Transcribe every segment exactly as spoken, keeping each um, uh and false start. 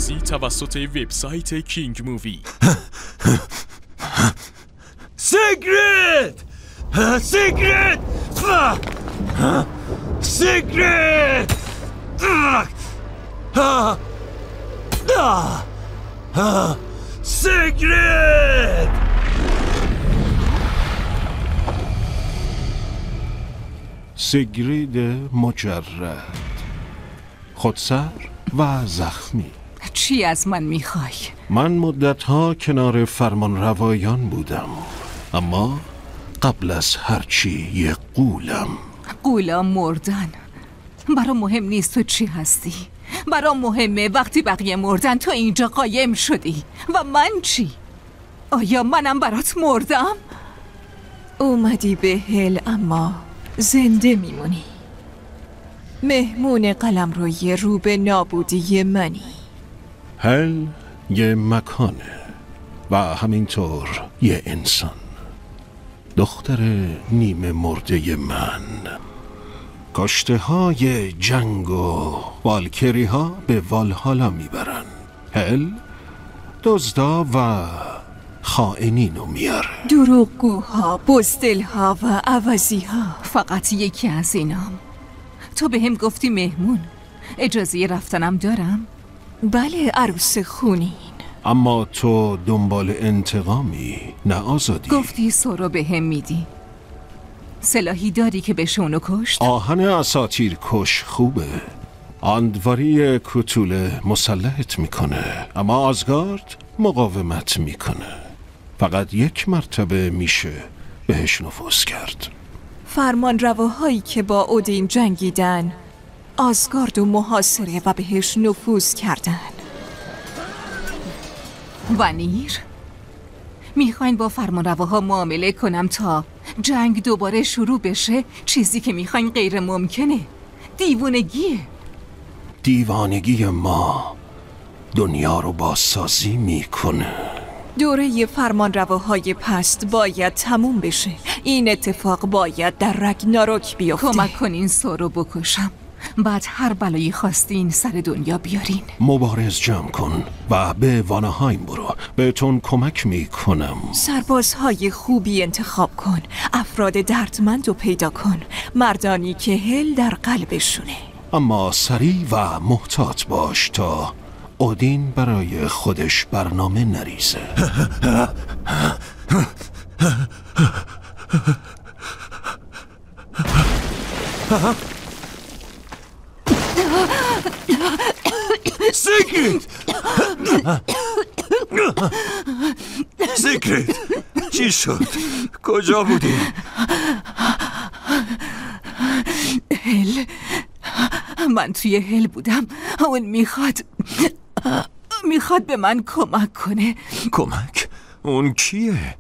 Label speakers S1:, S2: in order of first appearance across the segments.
S1: فارسی توسط وبسایت کینگ مووی.
S2: سیگرید! سیگرید! سیگرید! سیگرید!
S3: سیگرید مجرد، خودسر و زخمی.
S4: چی از من میخوای؟
S3: من مدتها کنار فرمان روایان بودم، اما قبل از هرچی یه قولم.
S4: قولا مردن. برام مهم نیست تو چی هستی. برام مهمه وقتی بقیه مردن تو اینجا قایم شدی. و من چی؟ آیا منم برات مردم؟
S5: اومدی به هل اما زنده میمونی. مهمون قلم روی رو به نابودی منی.
S3: هل یه مکانه و همینطور یه انسان، دختر نیمه مرده من. کشته های جنگ و والکری ها به والهالا میبرن. هل دزدا و خائنینو میاره.
S5: دروغگوها، بزدلها و عوضیها.
S4: فقط یکی از اینام. تو به هم گفتی مهمون. اجازه رفتنم دارم؟
S5: بله عروس خونین.
S3: اما تو دنبال انتقامی، نه آزادی.
S4: گفتی سورو به هم میدی. سلاحی داری که بشه اونو کشت؟
S3: آهن اساطیر کش خوبه. اندواری کوتوله مسلحت میکنه، اما آزگارد مقاومت میکنه. فقط یک مرتبه میشه بهش نفوذ کرد.
S5: فرمان رواهایی که با اودین جنگیدن آزگارد و محاصره و بهش نفوذ کردن.
S4: ونیر میخواین با فرمان رواها معامله کنم تا جنگ دوباره شروع بشه؟ چیزی که میخواین غیر ممکنه. دیوانگیه.
S3: دیوانگی ما دنیا رو بازسازی میکنه.
S5: دوره فرمان رواهای پست باید تموم بشه. این اتفاق باید در رگناروک بیفته.
S4: کمک کنین سورو بکشم، بعد هر بلایی خواستین سر دنیا بیارین.
S3: مبارز جمع کن و به واناهایم برو. بهتون کمک میکنم.
S5: سربازهای خوبی انتخاب کن. افراد دردمند رو پیدا کن. مردانی که هل در قلبشونه.
S3: اما سریع و محتاط باش تا اودین برای خودش برنامه نریزه.
S2: سیگرید! سیگرید! چی شد؟ کجا بودی؟
S4: هل. من توی هل بودم. اون میخواد میخواد به من کمک کنه.
S2: کمک؟ اون کیه؟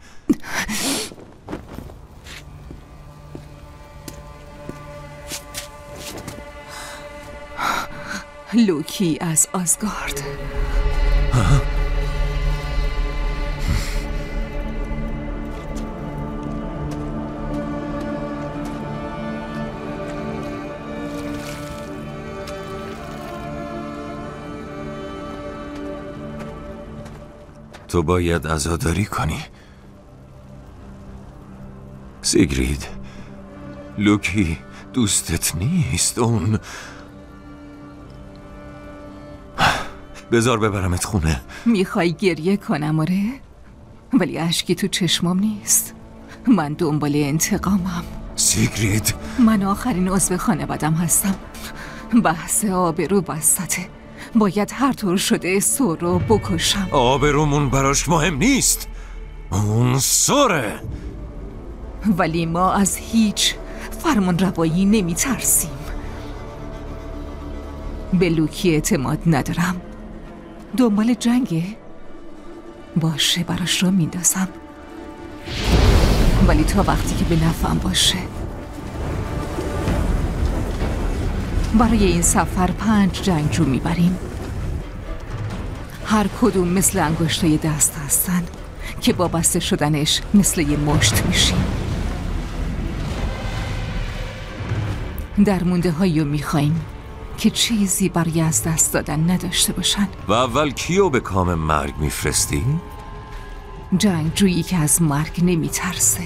S4: لوکی از آزگارد.
S2: تو باید عزاداری کنی. سیگرید، لوکی دوستت نیست. اون بذار ببرمت خونه.
S4: میخوای گریه کنم؟ آره، ولی اشکی تو چشمام نیست. من دنبال انتقامم.
S2: سیگرید،
S4: من آخرین عضو خانوادم هستم. بحث آبرو وسطه. باید هر طور شده سورو بکشم.
S2: آبرومون براش مهم نیست. اون سوره.
S4: ولی ما از هیچ فرمان روایی نمی ترسیم. به لوکی اعتماد ندارم. دنبال جنگه؟ باشه، براش را میندازم، ولی تا وقتی که به نفعم باشه. برای این سفر پنج جنگجو میبریم. هر کدوم مثل انگشتای دست هستن که با بسته شدنش مثل یه مشت میشیم. در مونده هایی رو میخواییم که چیزی برای از دست دادن نداشته باشن.
S2: و اول کیو به کام مرگ میفرستی؟
S4: جنگجویی که از مرگ نمیترسه.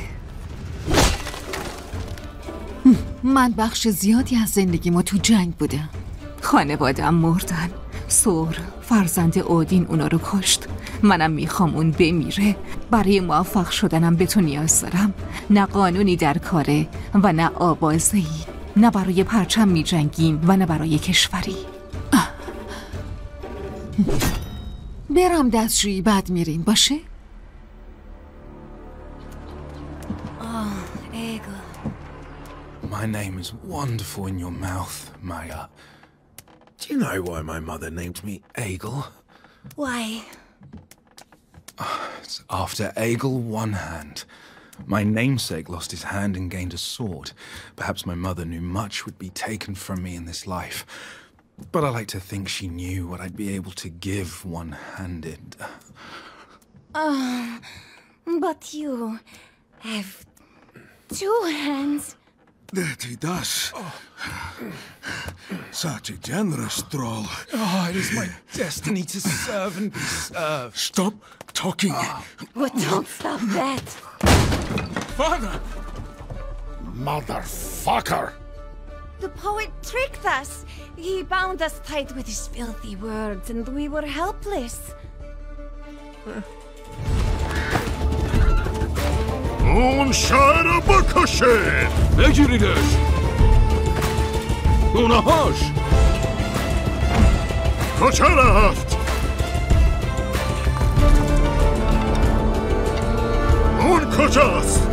S4: من بخش زیادی از زندگیمو تو جنگ بودم. خانوادم مردن. سور فرزند اودین اونا رو کشت. منم میخوام اون بمیره. برای موفق شدنم به تو نیاز دارم. نه قانونی در کاره و نه آوازه‌ای. نه برای پرچم میجنگیم و نه برای کشوری. برم دستشویی بعد میریم باشه؟
S6: My name is wonderful in your mouth, Maya. Do you know why my mother named me Aegle?
S7: Why?
S6: It's after Aegle One Hand. My namesake lost his hand and gained a sword. Perhaps my mother knew much would be taken from me in this life. But I like to think she knew what I'd be able to give one-handed.
S7: Uh, but you have two hands.
S8: That he does. Oh. Such a generous troll.
S6: Oh, it is my destiny to serve and be served.
S8: Stop talking.
S6: Oh.
S7: But don't stop that.
S8: Father! Motherfucker!
S7: The poet tricked us. He bound us tight with his filthy words, and we were helpless.
S8: اون شهر بکشید!
S3: بگیریدش! اونهاش!
S8: کجا رفت؟ اون کجاست؟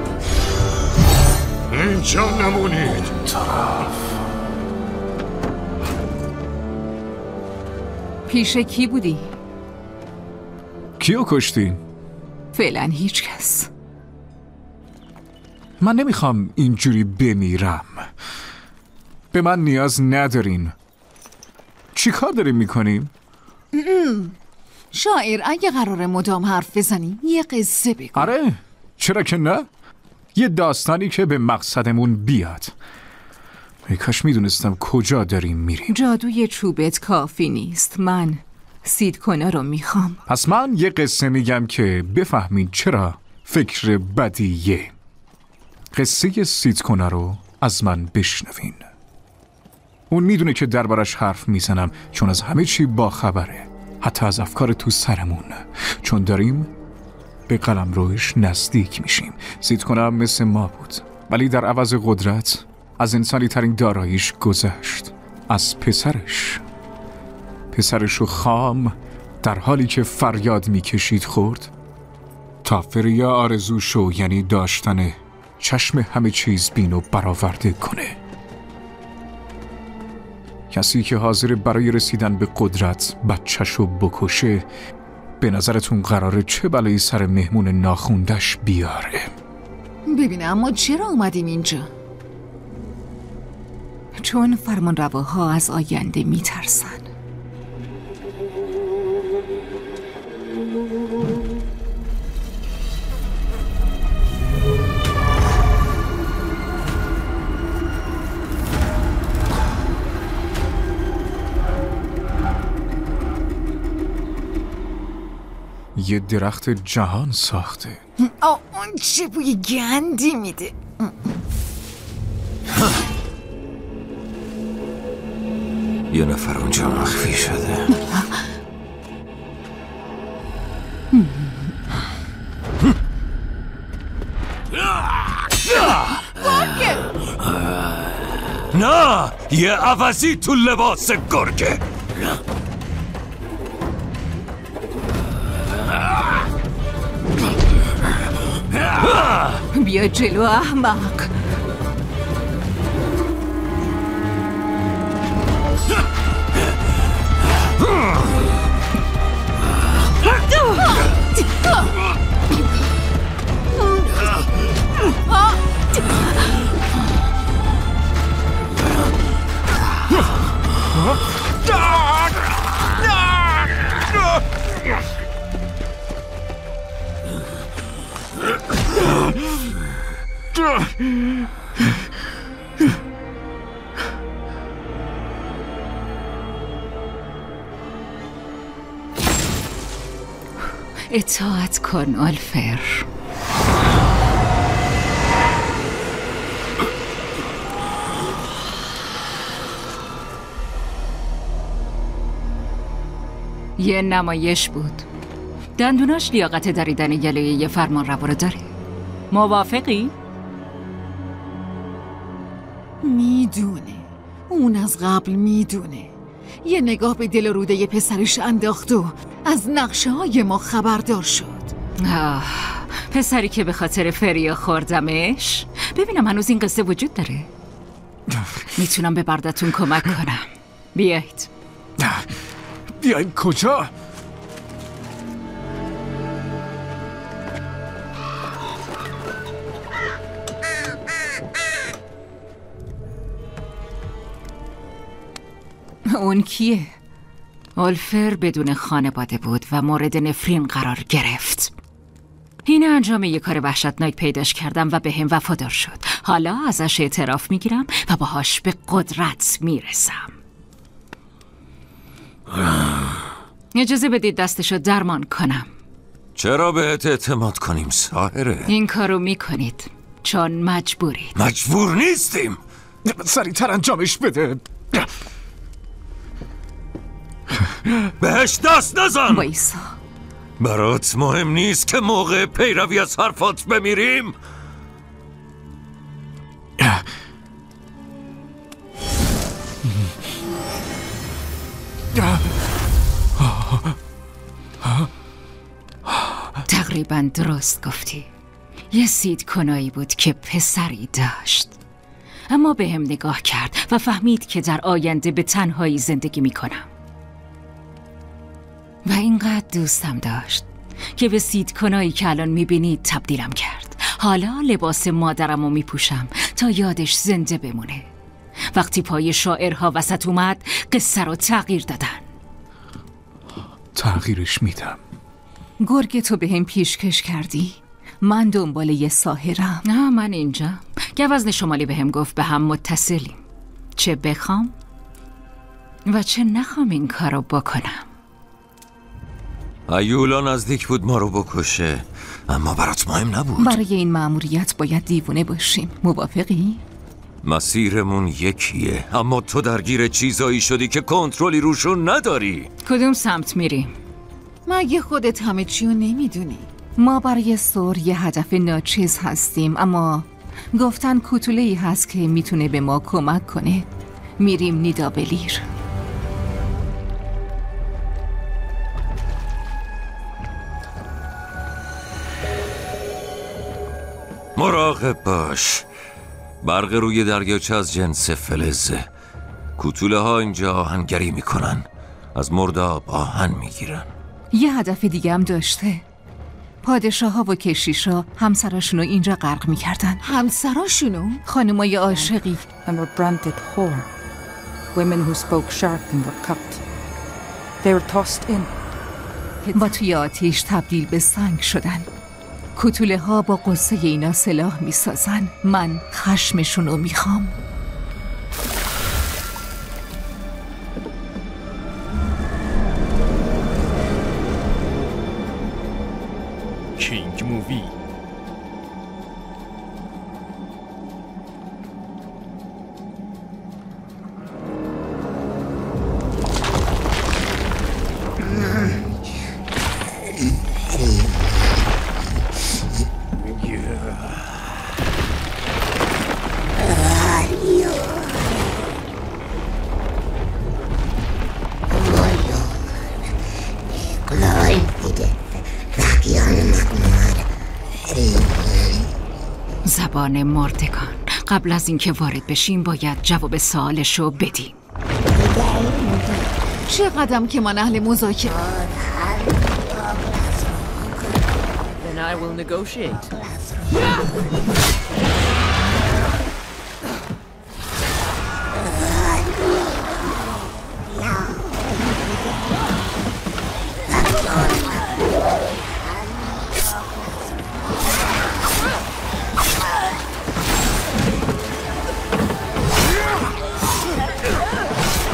S8: اینجا نمونید!
S3: طرف
S4: پیش کی بودی؟
S9: کیو کشتی؟
S4: فعلا هیچ کس.
S9: من نمیخوام اینجوری بمیرم. به من نیاز ندارین. چی کار داریم میکنیم؟
S4: شاعر اگه قراره مدام حرف بزنیم یه قصه بگو.
S9: آره چرا که نه؟ یه داستانی که به مقصدمون بیاد. ای کاش میدونستم کجا داریم میریم.
S4: جادوی چوبت کافی نیست. من سیدکونا رو میخوام.
S9: پس من یه قصه میگم که بفهمین چرا فکر بدیه. قصه سیدکونا رو از من بشنوین. اون میدونه که دربارش حرف میزنم چون از همه چی با خبره، حتی از افکار تو سرمون، چون داریم به قلمروش نزدیک میشیم. سیدکونا مثل ما بود، ولی در عوض قدرت از انسانی ترین داراییش گذشت. از پسرش پسرشو خام در حالی که فریاد میکشید خورد تا فریا آرزوشو، یعنی داشتن چشم همه چیز بینو برآورده کنه. کسی که حاضر برای رسیدن به قدرت بچه‌شو بکشه، به نظرتون قراره چه بلایی سر مهمون ناخوندش بیاره؟
S4: ببینم ما چرا اومدیم اینجا؟ چون فرمانرواها از آینده میترسن.
S9: یه درخت جهان ساخته.
S4: آه اون چه بوی گندی میده.
S2: یه نفر اونجا مخفی شده. نه، یه عوضی تو لباس گرگه.
S4: بیا جلو احمق. اطاعت کن آلفر. یه نمایش بود. دندوناش لیاقت دریدن گلوی یه فرمانروا رو داره. موافقی؟
S10: میدونه. اون از قبل میدونه. یه نگاه به دل و روده پسرش انداخت و از نقشه های ما خبردار شد.
S4: آه، پسری که به خاطر فریا خوردمش. ببینم هنوز این قصه وجود داره. میتونم به بردتون کمک کنم. بیایید.
S9: بیایید کجا؟
S4: اون کیه؟ آلفر بدون خانواده بود و مورد نفرین قرار گرفت. این انجام یک کار وحشتناک پیداش کردم و به هم وفادار شد. حالا ازش اعتراف میگیرم و باهاش به قدرت میرسم. اجازه بدید دستشو درمان کنم.
S2: چرا بهت اعتماد کنیم ساحره؟
S4: این کارو میکنید چون مجبورید.
S2: مجبور نیستیم.
S9: سریعتر انجامش بده.
S2: بهش دست نزن.
S4: وایسا.
S2: برات مهم نیست که موقع پیروی از حرفات بمیریم؟
S4: تقریبا درست گفتی. یه سید کنایی بود که پسری داشت، اما به هم نگاه کرد و فهمید که در آینده به تنهایی زندگی میکنم و اینقدر دوستم داشت که به سید کنایی که الان میبینید تبدیلم کرد. حالا لباس مادرم رو میپوشم تا یادش زنده بمونه. وقتی پای شاعرها وسط اومد قصه رو تغییر دادن.
S9: تغییرش میدم.
S4: گرگ تو به هم پیشکش کردی؟ من دنبال یه ساحرم. نه من اینجا. گوزن شمالی به هم گفت به هم متصلیم، چه بخوام و چه نخوام این کارو بکنم.
S2: ایولا نزدیک بود ما رو بکشه، اما برات مهم نبود.
S4: برای این مأموریت باید دیوونه باشیم. موافقی؟
S2: مسیرمون یکیه، اما تو درگیر چیزایی شدی که کنترلی روشون نداری.
S4: کدوم سمت میریم؟
S10: مگه خودت همه چیو نمیدونی؟
S4: ما برای سور یه هدف ناچیز هستیم، اما گفتن کوتوله‌ای هست که میتونه به ما کمک کنه. میریم نیدابلیر.
S2: مراقب باش. برق روی دریاچه از جنس فلزه. کوتوله ها اینجا آهنگری میکنن، از مرداب آهن میگیرن.
S4: یه هدف دیگه هم داشته. پادشاه ها و کشیشا همسراشونو اینجا غرق میکردن.
S10: همسراشونو؟
S4: خانمای عاشقی.
S11: And were branded whore. Women who spoke sharp and were cut. They were tossed in.
S4: و توی آتیش تبدیل به سنگ شدن. کوتوله ها با قصه اینا سلاح میسازن. من خشمشونو میخوام.
S1: کینگ مووی.
S4: زبان مردگان. قبل از اینکه وارد بشیم باید جواب سوالشو بدیم.
S10: چه قدم که من اهل مذاکره.
S12: Then I will negotiate.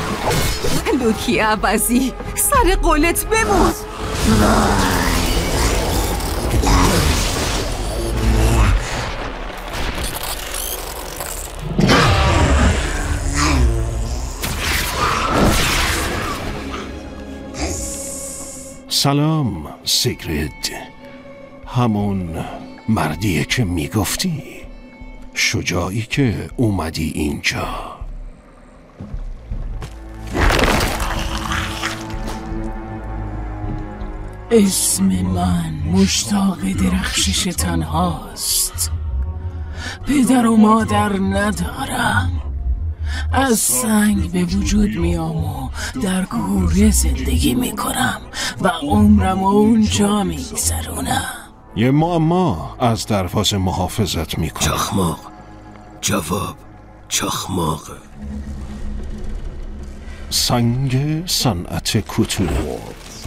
S4: لوکی عوضی، سر قولت بمون.
S3: سلام سیگرید، همون مردیه که میگفتی، شجاعی که اومدی اینجا.
S13: اسم من مشتاق درخشش تنهاست. پدر و مادر ندارم. از سنگ به وجود میام و در کوره زندگی میکنم و عمرم و اونجا میگذرونم.
S3: یه معما از دروازه محافظت میکنه.
S14: چخماق، جواب چخماق.
S3: سنگ صنعت کوتوله.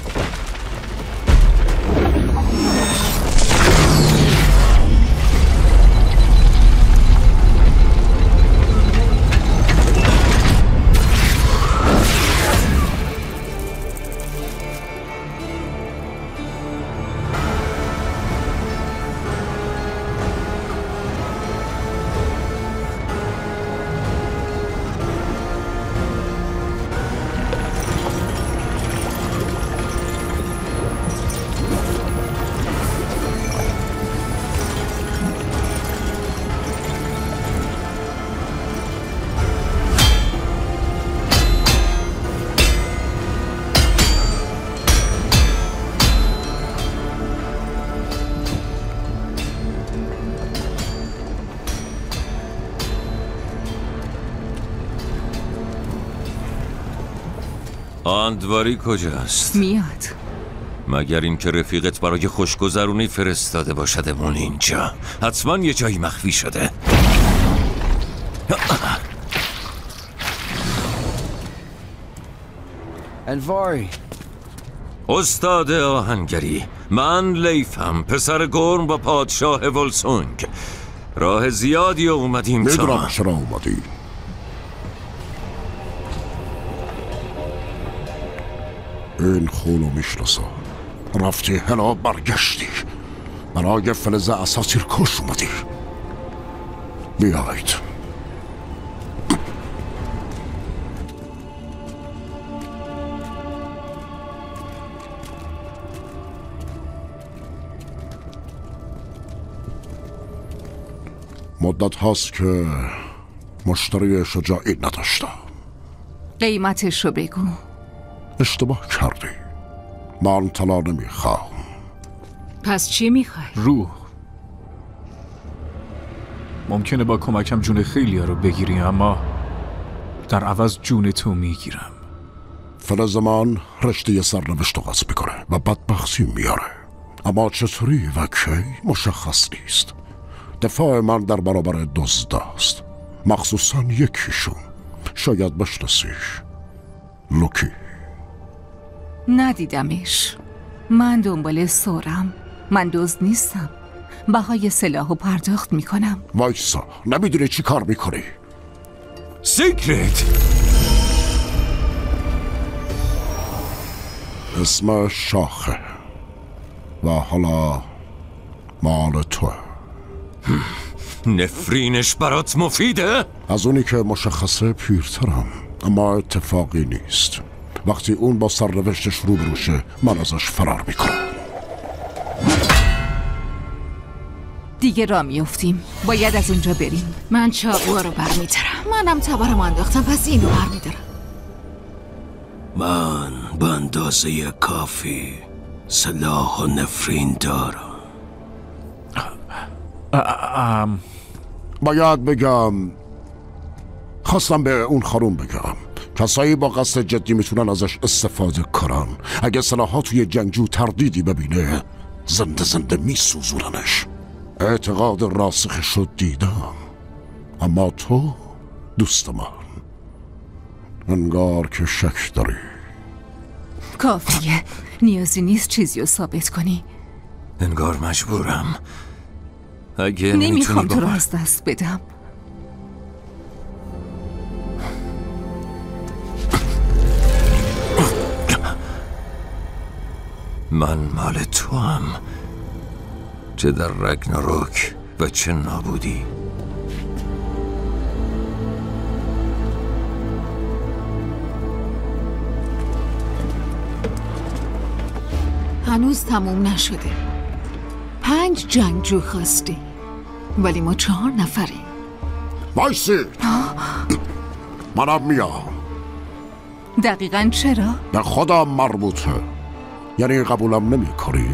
S2: اندواری کجاست؟
S4: میاد.
S2: مگر اینکه رفیقت برای خوشگذرونی فرستاده باشدمون اینجا. حتما یه جایی مخفی شده.
S12: اندواری
S2: استاد آهنگری، من لیفم، پسر گرم و پادشاه ولسونگ. راه زیادی اومدیم تا
S8: میدونم چرا اومدی. این خونو میشناسم. رفتی هلا برگشتی، برای فلز اساطیر کش اومدی. بیایید. مدت هاست که مشتری شجاعی نداشتم.
S4: قیمتش رو بگو.
S8: اشتباه کردی. من طلا نمیخوام.
S4: پس چی میخوای؟
S9: روح. ممکنه با کمکم جون خیلی ها رو بگیری، اما در عوض جون تو میگیرم.
S8: فلز من رشته سرنوشت رو قصد میکنه و بدبختی میاره، اما چطوری و کی مشخص نیست. دفاع من در برابر دزد است، مخصوصا یکیشون. شاید بشناسیش. لوکی.
S4: ندیدمش. من دنبال سورم. من دزد نیستم. بهای سلاحو پرداخت میکنم.
S8: وایسا، نمیدونی چی کار میکنی.
S2: سیکرت.
S8: اسم شاخه و حالا مال تو.
S2: نفرینش برات مفیده؟
S8: از اونی که مشخصه پیرترم، اما اتفاقی نیست. وقتی اون با سرنوشتش روبروشه من ازش فرار میکنم.
S4: دیگه را میفتیم. باید از اونجا بریم.
S10: من چاقوها رو برمیدارم. منم تبرم انداختم، پس اینو برمیدارم.
S14: من به اندازه کافی سلاح و نفرین دارم.
S9: ام...
S8: باید بگم، خواستم به اون خانوم بگم کسایی با قصد جدی میتونن ازش استفاده کنن. اگه سلاح‌ها توی جنگجو تردیدی ببینه زنده زنده میسوزوننش. اعتقاد راسخش رو دیدم، اما تو دوست من انگار که شک داری.
S4: کافیه. نیازی نیست چیزی رو ثابت کنی.
S2: انگار مجبورم. اگه
S4: نمیخوام تو رو
S2: باور...
S4: از دست بدم.
S2: من مال تو هم، چه در رگناروک و چه نابودی.
S10: هنوز تموم نشده. پنج جنگجو خواستی ولی ما چهار نفریم.
S8: وایسی، منم میام.
S4: دقیقاً چرا؟
S8: به خودم مربوطه. یعنی قبولم نمی کنی؟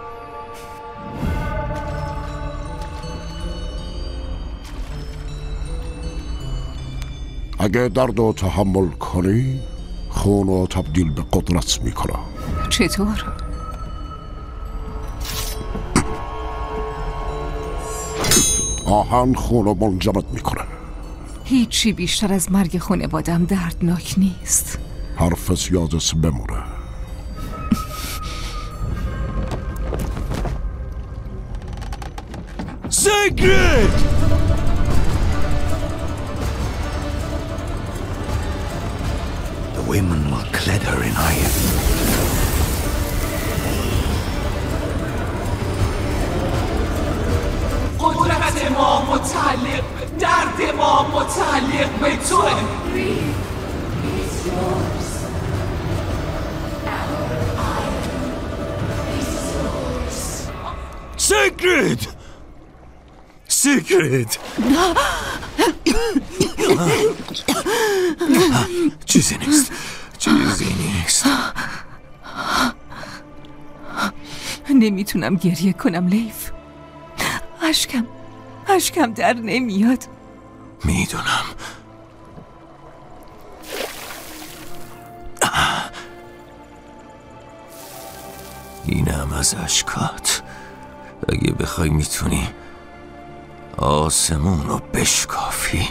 S8: اگه درد و تحمل کنی خون و تبدیل به قدرت میکنم.
S4: چطور؟
S8: آهن خون و منجمد میکنه.
S4: هیچی بیشتر از مرگ خانوادم دردناک نیست.
S8: حرفت یادت بمونه.
S1: Sigrid!
S14: The women will clad her in iron.
S13: قدرت ما متعلق درد ما متعلق به توه.
S1: Sigrid! Sigrid! چیزی نیست، چیزی نیست.
S4: نمیتونم گریه کنم لیف. اشکم اشکم در نمیاد.
S2: میدونم. اینم از اشکات. اگه بخوای میتونی آسمون رو بشکافی.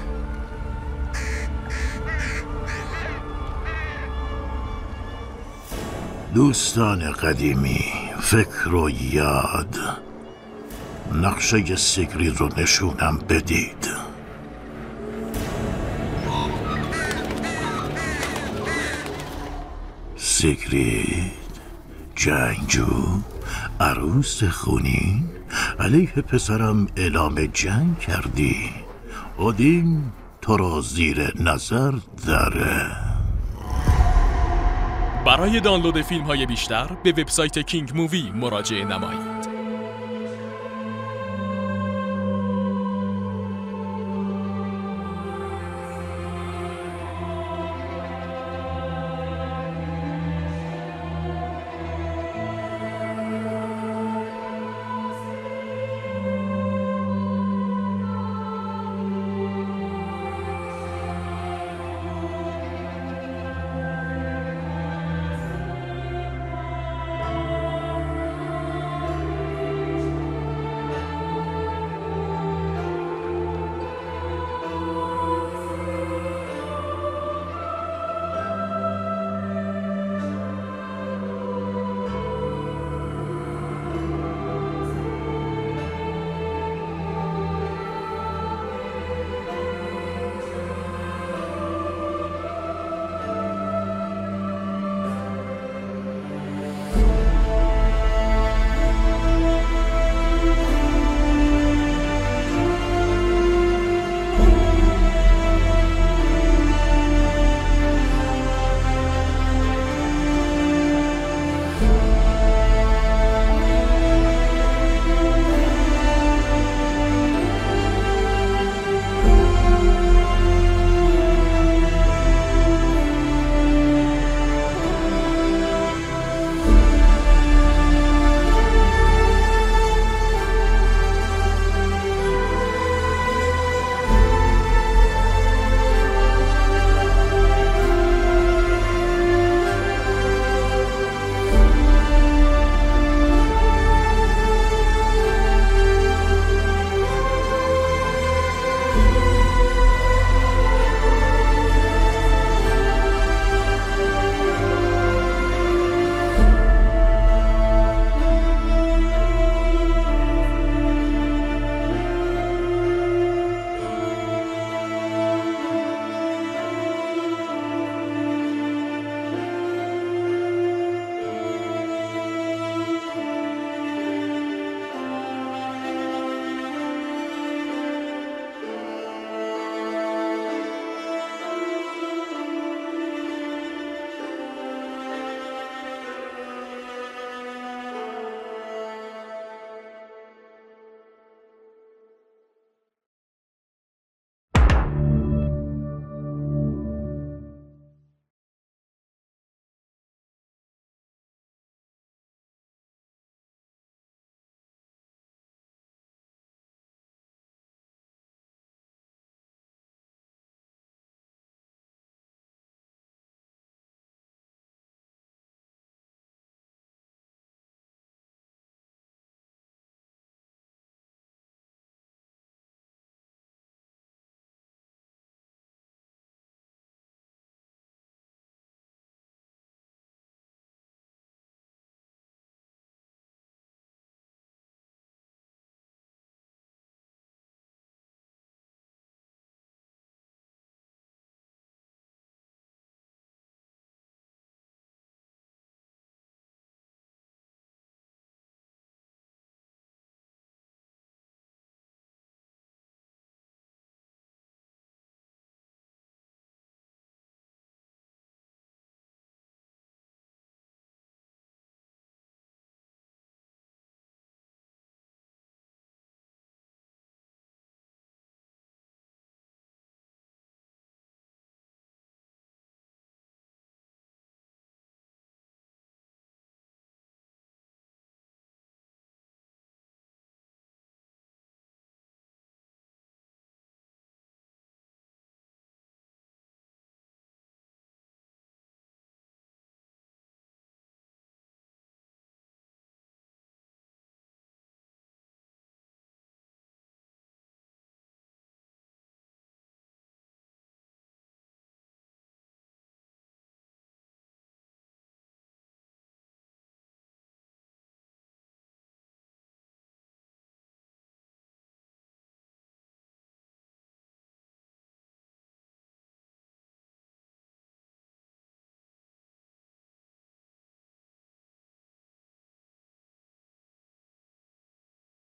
S14: دوستان قدیمی، فکر و یاد، نقشه سیگرید رو نشونم بدید. سیگرید، جنگجو، عروس خونین، علیه پسرم اعلام جنگ کردی. اودین تو را زیر نظر داره.
S1: برای دانلود فیلم های بیشتر به وبسایت کینگ مووی مراجعه نمایید.